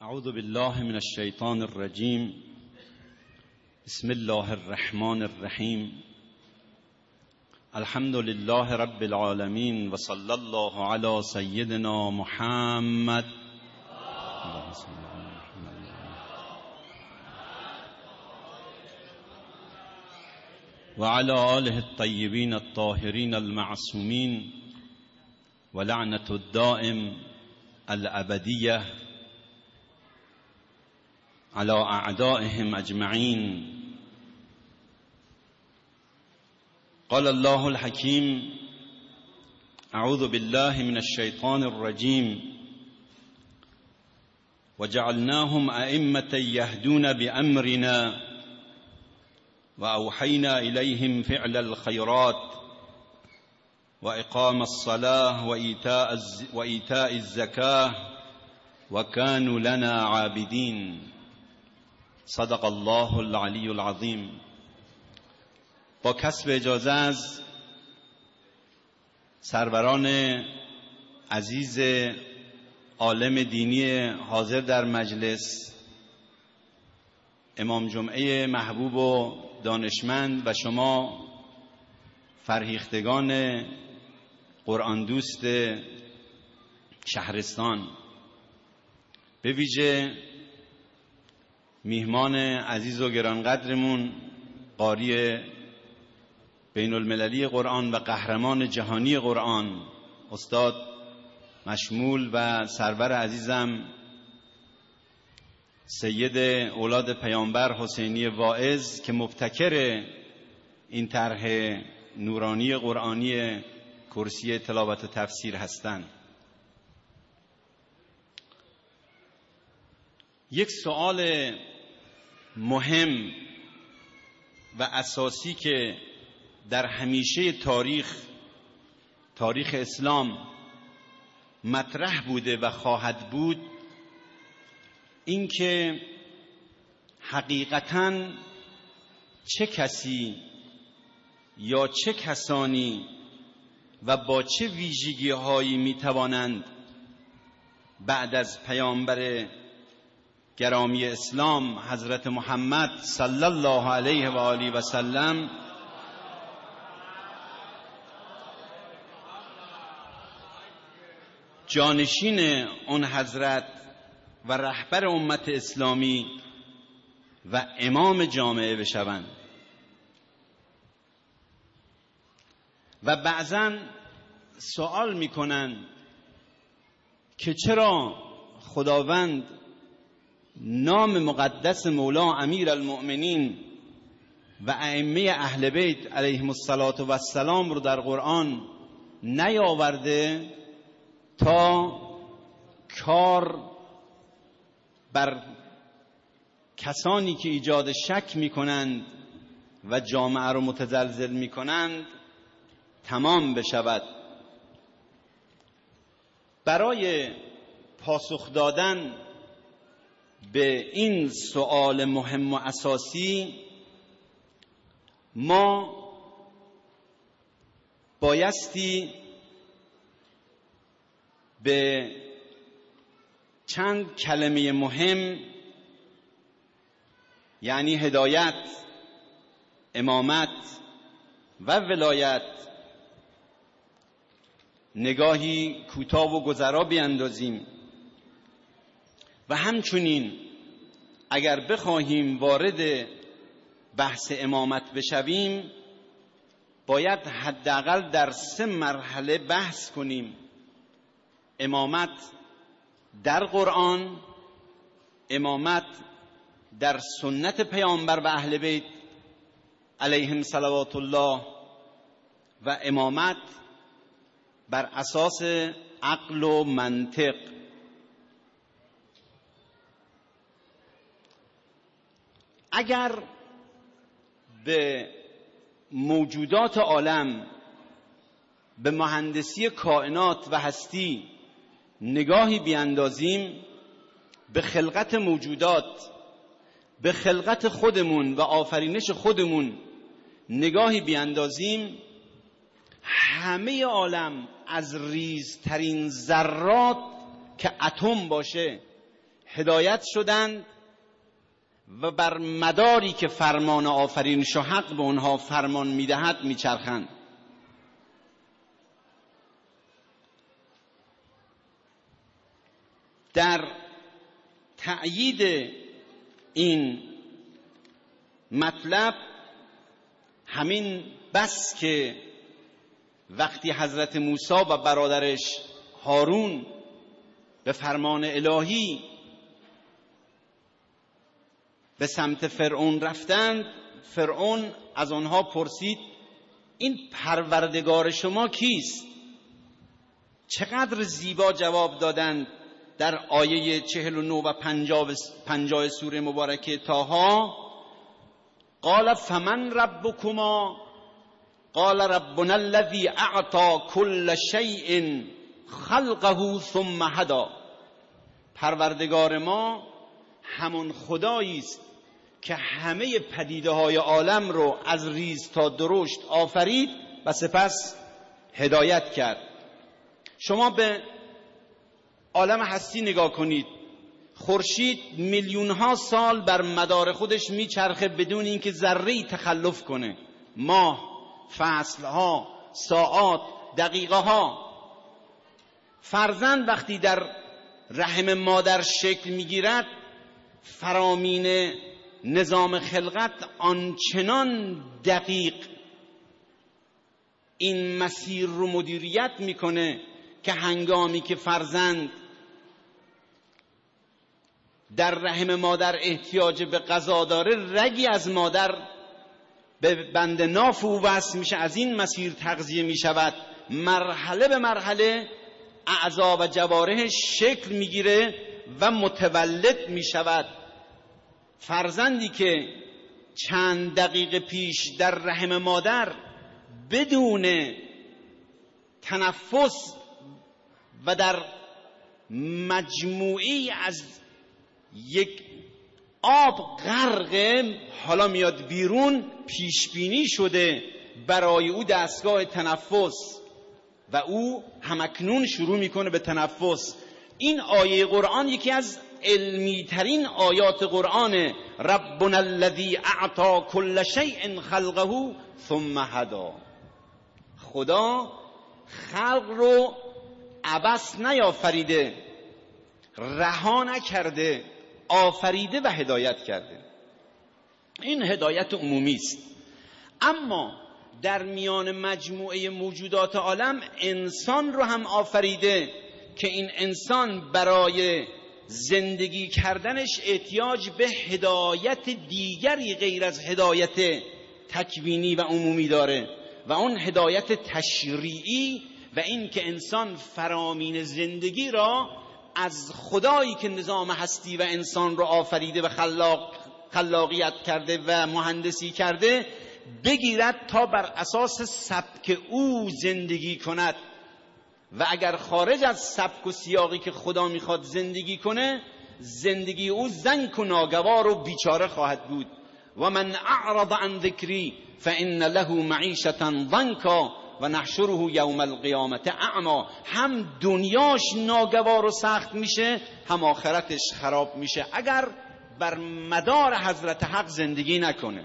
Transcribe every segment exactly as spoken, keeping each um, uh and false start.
اعوذ بالله من الشیطان الرجیم. بسم الله الرحمن الرحیم. الحمد لله رب العالمین و صلی الله علی سیدنا محمد و علی آله الطیبین الطاهرین المعصومین و لعنة الدائم الابدیه على اعدائهم اجمعین. قال الله الحكيم: اعوذ بالله من الشيطان الرجيم وجعلناهم ائمة يهدون بأمرنا وأوحينا إليهم فعل الخيرات وإقام الصلاة وإيتاء وإيتاء الزكاة وكانوا لنا عابدين. صدق الله العلی العظیم. با کسب اجازه از سروران عزیز عالم دینی حاضر در مجلس، امام جمعه محبوب و دانشمند و شما فرهیختگان قرآن دوست شهرستان، به ویژه میهمان عزیز و گرانقدرمون قاری بین المللی قرآن و قهرمان جهانی قرآن استاد مشمول و سرور عزیزم سید اولاد پیامبر حسینی واعظ که مبتکر این طرح نورانی قرآنی کرسی تلاوت و تفسیر هستند. یک سوال مهم و اساسی که در همیشه تاریخ تاریخ اسلام مطرح بوده و خواهد بود، این که حقیقتاً چه کسی یا چه کسانی و با چه ویژگی هایی می توانند بعد از پیامبر گرامی اسلام حضرت محمد صلی الله علیه و آله و سلم جانشین اون حضرت و رهبر امت اسلامی و امام جامعه بشوند. و بعضا سوال میکنن که چرا خداوند نام مقدس مولا امیر المؤمنین و ائمه اهل بیت علیهم السلام رو در قرآن نیاورده تا کار بر کسانی که ایجاد شک میکنند و جامعه رو متزلزل میکنند تمام بشود. برای پاسخ دادن به این سؤال مهم و اساسی ما بایستی به چند کلمه مهم، یعنی هدایت، امامت و ولایت، نگاهی کوتاه و گذرا بیندازیم و همچنین اگر بخواهیم وارد بحث امامت بشویم باید حداقل در سه مرحله بحث کنیم: امامت در قرآن، امامت در سنت پیامبر و اهل بیت علیهم صلوات الله و امامت بر اساس عقل و منطق. اگر به موجودات عالم، به مهندسی کائنات و هستی نگاهی بیاندازیم، به خلقت موجودات، به خلقت خودمون و آفرینش خودمون نگاهی بیاندازیم، همه عالم از ریزترین ذرات که اتم باشه، هدایت شدند و بر مداری که فرمان آفرینش و حق به اونها فرمان میدهد میچرخند. در تأیید این مطلب همین بس که وقتی حضرت موسی و برادرش هارون به فرمان الهی به سمت فرعون رفتند، فرعون از آنها پرسید این پروردگار شما کیست؟ چقدر زیبا جواب دادند در آیه چهل و نه و پنجاه سوره مبارکه طه. قال فمن ربکما قال ربنا الذی اعطى كل شیء خلقه ثم هدى. پروردگار ما همون خدایی است که همه پدیده های عالم رو از ریز تا درشت آفرید و سپس هدایت کرد. شما به عالم هستی نگاه کنید. خورشید میلیون ها سال بر مدار خودش میچرخه بدون اینکه ذره‌ای تخلف کنه. ماه، فصل ها، ساعات، دقیقه ها. فرزند وقتی در رحم مادر شکل میگیرد، فرامین نظام خلقت آنچنان دقیق این مسیر رو مدیریت میکنه که هنگامی که فرزند در رحم مادر احتیاج به غذا داره، رگی از مادر به بند ناف او وصل میشه، از این مسیر تغذیه میشود، مرحله به مرحله اعضا و جوارحش شکل میگیره و متولد میشود. فرزندی که چند دقیقه پیش در رحم مادر بدون تنفس و در مجموعی از یک آب غرق، حالا میاد بیرون، پیش بینی شده برای او دستگاه تنفس و او همکنون شروع میکنه به تنفس. این آیه قرآن یکی از علمی ترین آیات قرآن. ربنا الذی اعطى كل شیء خلقه ثم هدى. خدا خلق رو عبث نیافریده، رها نکرده، آفریده و هدایت کرده. این هدایت عمومی است. اما در میان مجموعه موجودات عالم انسان رو هم آفریده که این انسان برای زندگی کردنش احتیاج به هدایت دیگری غیر از هدایت تکوینی و عمومی داره و اون هدایت تشریعی و این که انسان فرامین زندگی را از خدایی که نظام هستی و انسان را آفریده و خلاق خلاقیت کرده و مهندسی کرده بگیرد تا بر اساس سبک او زندگی کند و اگر خارج از سبک و سیاقی که خدا میخواد زندگی کنه، زندگی او زنک و ناگوار و بیچاره خواهد بود. و من اعرض عن ذکری فان له معیشة ضنکا و نحشره یوم القیامة اعما. هم دنیاش ناگوار و سخت میشه، هم آخرتش خراب میشه اگر بر مدار حضرت حق زندگی نکنه.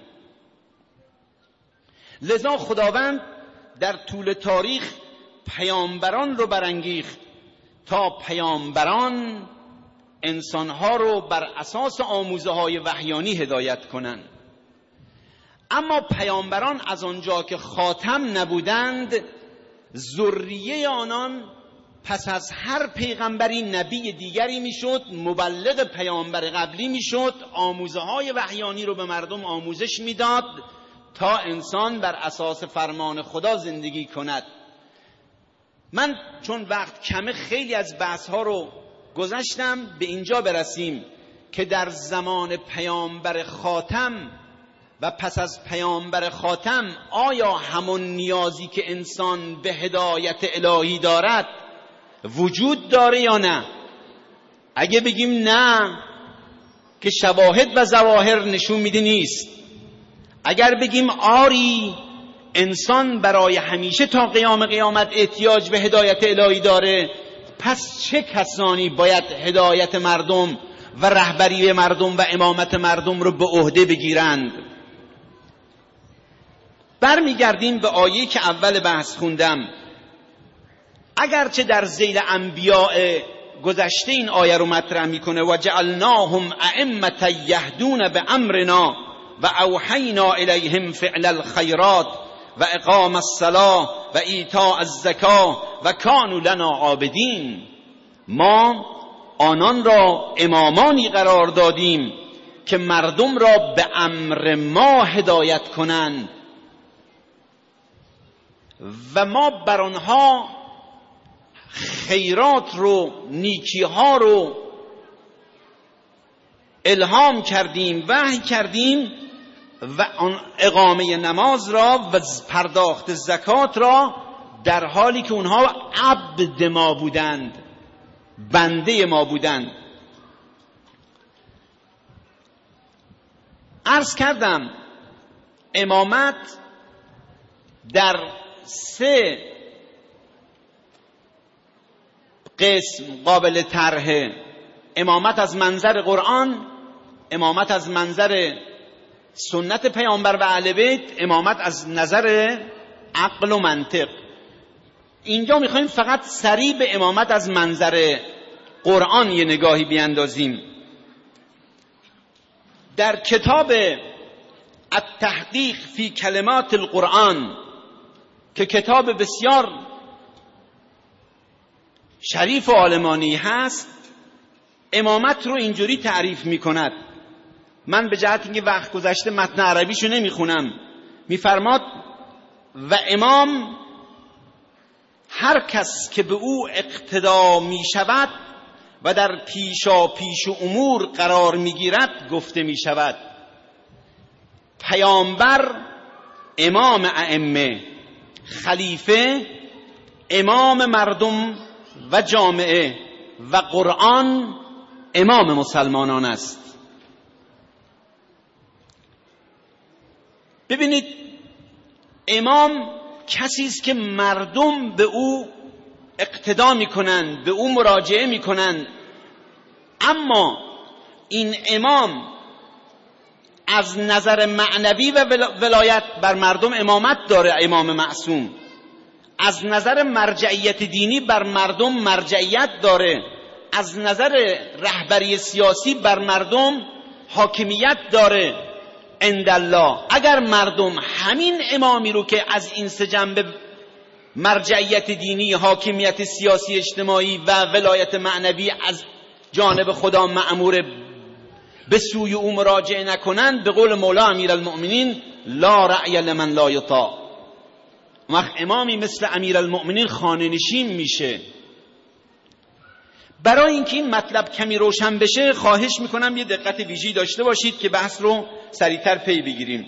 لذا خداوند در طول تاریخ پیامبران رو برانگیخت تا پیامبران انسانها رو بر اساس آموزه های وحیانی هدایت کنند. اما پیامبران از آنجا که خاتم نبودند، ذریه آنان پس از هر پیغمبری نبی دیگری میشد، مبلغ پیامبر قبلی میشد، آموزه های وحیانی رو به مردم آموزش میداد تا انسان بر اساس فرمان خدا زندگی کند. من چون وقت کمه خیلی از بحث ها رو گذشتم، به اینجا برسیم که در زمان پیامبر خاتم و پس از پیامبر خاتم آیا همون نیازی که انسان به هدایت الهی دارد وجود داره یا نه؟ اگه بگیم نه که شواهد و ظواهر نشون میده نیست. اگر بگیم آری انسان برای همیشه تا قیام قیامت احتیاج به هدایت الهی داره، پس چه کسانی باید هدایت مردم و رهبری مردم و امامت مردم رو به عهده بگیرند. برمیگردیم به آیه که اول بحث خوندم. اگرچه در ذیل انبیاء گذشته این آیه رو مطرح میکنه و جعلناهم ائمة یهدون بامرنا و اوحینا الیهم فعل الخیرات و اقام الصلاة و ایتاء الزکاة و کانوا لنا عابدین. ما آنان را امامانی قرار دادیم که مردم را به امر ما هدایت کنند و ما بر آنها خیرات رو، نیکی ها رو الهام کردیم، وحی کردیم و اقامه نماز را و پرداخت زکات را در حالی که اونها عبد ما بودند، بنده ما بودند. عرض کردم امامت در سه قسم قابل طرحه: امامت از منظر قرآن، امامت از منظر سنت پیامبر و اهل بیت، امامت از نظر عقل و منطق. اینجا میخوایم فقط سریع به امامت از منظر قرآن یه نگاهی بیاندازیم. در کتاب التحقیق فی کلمات القرآن که کتاب بسیار شریف و عالمانی هست، امامت رو اینجوری تعریف میکند. من به جهت اینکه وقت گذشته متن عربیشو نمیخونم، میفرماد و امام هر کس که به او اقتدا میشود و در پیشا پیش امور قرار میگیرد گفته میشود. پیامبر امام ائمه، خلیفه امام مردم و جامعه و قرآن امام مسلمانان است. ببینید امام کسی است که مردم به او اقتدا میکنند، به او مراجعه میکنند، اما این امام از نظر معنوی و ولایت بر مردم امامت داره، امام معصوم. از نظر مرجعیت دینی بر مردم مرجعیت داره، از نظر رهبری سیاسی بر مردم حاکمیت داره عند الله. اگر مردم همین امامی رو که از این سه جنبه مرجعیت دینی، حاکمیت سیاسی اجتماعی و ولایت معنوی از جانب خدا مأمور به سوی او مراجعه نکنند، به قول مولا امیرالمؤمنین لا رأی لمن لا یطاع. وقت امامی مثل امیرالمؤمنین خانه نشین میشه. برای اینکه این مطلب کمی روشن بشه خواهش میکنم یه دقت ویژه‌ای داشته باشید که بحث رو سریعتر پی بگیریم.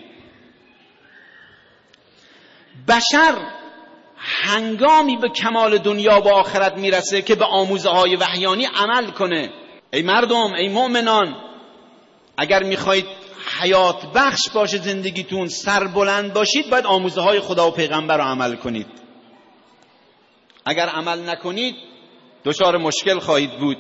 بشر هنگامی به کمال دنیا و آخرت میرسه که به آموزه های وحیانی عمل کنه. ای مردم، ای مؤمنان، اگر میخواید حیات بخش باشه زندگیتون، سربلند باشید، باید آموزه های خدا و پیغمبر رو عمل کنید. اگر عمل نکنید دچار مشکل خواهید بود.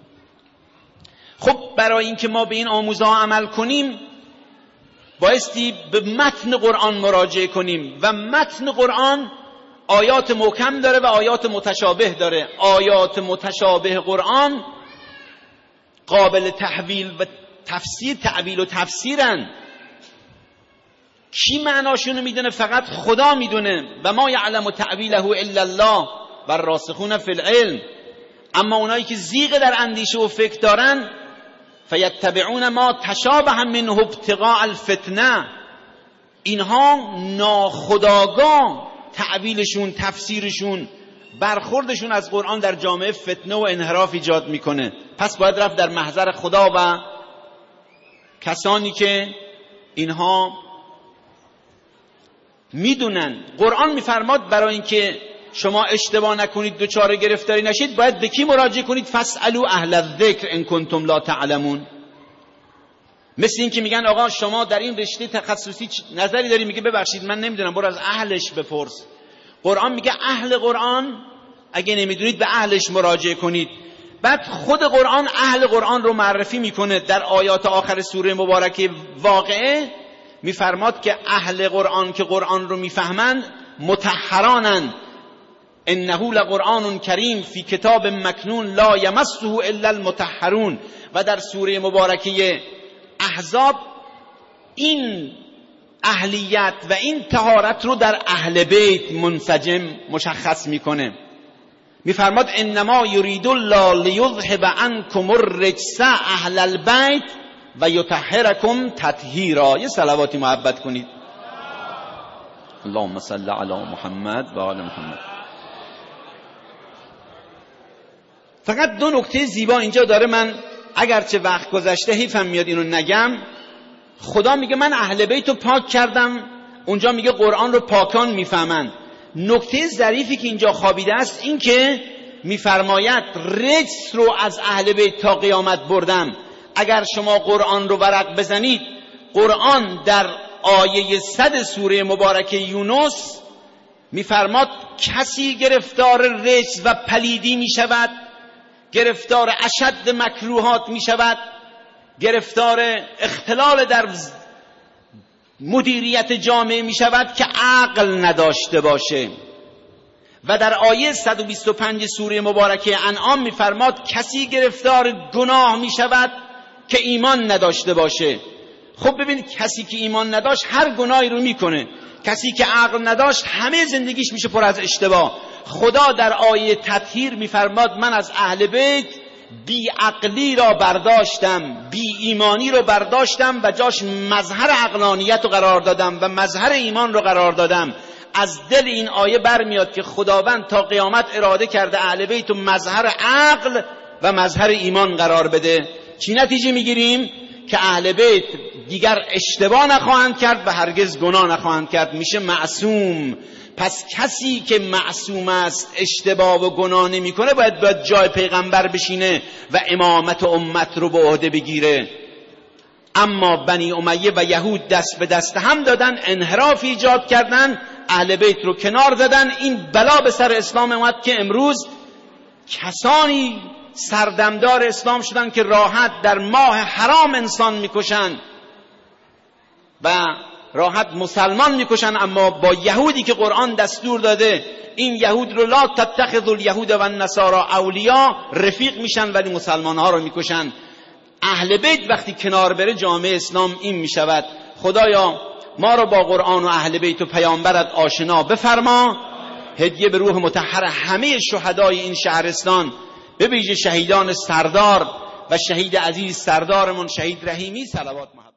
خب برای اینکه ما به این آموزه ها عمل کنیم بایستی به متن قرآن مراجعه کنیم و متن قرآن آیات محکم داره و آیات متشابه داره. آیات متشابه قرآن قابل تحویل و تفسیر، تعویل و تفسیرن. کی معناشونو میدونه؟ فقط خدا میدونه. و ما یعلم تعویله الا الله و الراسخون فی العلم. اما اونایی که زیغ در اندیشه و فکر دارن فیتبعون ما تشابه منه ابتغاء الفتنه، اینها ناخودآگاه تعویلشون، تفسیرشون، برخوردشون از قرآن در جامعه فتنه و انحراف ایجاد میکنه. پس باید رفت در محضر خدا و کسانی که اینها میدونن. قرآن میفرماد برای اینکه شما اشتباه نکنید، دچار گرفتاری نشید، باید به کی مراجعه کنید؟ فاسالوا اهل الذکر ان کنتم لا تعلمون. مثل این که میگن آقا شما در این رشته تخصصی نظری داری، میگه ببخشید من نمیدونم، برو از اهلش بپرس. قرآن میگه اهل قرآن اگه نمیدونید به اهلش مراجعه کنید. بعد خود قرآن اهل قرآن رو معرفی میکنه در آیات آخر سوره مبارکه واقعه، میفرماد که اهل قرآن که قرآن رو میفهمند مطهرانند. انه لقرآن کریم فی کتاب مکنون لا یمسه الا المطهرون. و در سوره مبارکه احزاب این اهلیت و این طهارت رو در اهل بیت منسجم مشخص میکنه. میفرماد انما یرید الله لیذهب عنکم الرجس اهل البیت و یطهرکم تطهیرا. یه صلواتی محبت کنید. اللهم صل علی محمد و آل محمد. فقط دو نکته زیبا اینجا داره، من اگرچه وقت گذشته حیفم میاد اینو نگم. خدا میگه من اهل بیت رو پاک کردم، اونجا میگه قرآن رو پاکان میفهمند. نکته ظریفی که اینجا خوابیده است این که میفرماید رجس رو از اهل بیت تا قیامت بردم. اگر شما قرآن رو ورق بزنید، قرآن در آیه صد سوره مبارکه یونس میفرماد کسی گرفتار رجس و پلیدی میشود، گرفتار اشد مکروهات میشود، گرفتار اختلال در مدیریت جامعه میشود که عقل نداشته باشه. و در آیه صد و بیست و پنج سوره مبارکه انعام میفرماد کسی گرفتار گناه میشود که ایمان نداشته باشه. خب ببین، کسی که ایمان نداشت هر گناهی رو میکنه، کسی که عقل نداشت همه زندگیش میشه پر از اشتباه. خدا در آیه تطهیر میفرماد من از اهل بیت بی عقلی را برداشتم، بی ایمانی رو برداشتم و جاش مظهر عقلانیت رو قرار دادم و مظهر ایمان رو قرار دادم. از دل این آیه برمیاد که خداوند تا قیامت اراده کرده اهل بیت رو مظهر عقل و مظهر ایمان قرار بده. چی نتیجه میگیریم؟ که اهل بیت دیگر اشتباه نخواهند کرد و هرگز گناه نخواهند کرد، میشه معصوم. پس کسی که معصوم است، اشتباه و گناه نمی کنه، باید باید جای پیغمبر بشینه و امامت امت رو به عهده بگیره. اما بنی امیه و یهود دست به دست هم دادن، انحراف ایجاد کردن، اهل بیت رو کنار زدن. این بلا به سر اسلام اومد که امروز کسانی سردمدار اسلام شدن که راحت در ماه حرام انسان میکشن و راحت مسلمان میکشن، اما با یهودی که قرآن دستور داده این یهود رو لا تتخذوا الیهود و النصارى اولیاء رفیق میشن ولی مسلمان ها رو میکشن. اهل بیت وقتی کنار بره جامعه اسلام این میشود. خدایا ما رو با قرآن و اهل بیت و پیامبرت آشنا بفرما. هدیه به روح مطهر همه شهدای این شهرستان، به ویژه شهیدان سردار و شهید عزیز سردارمون شهید رحیمی صلوات محمد.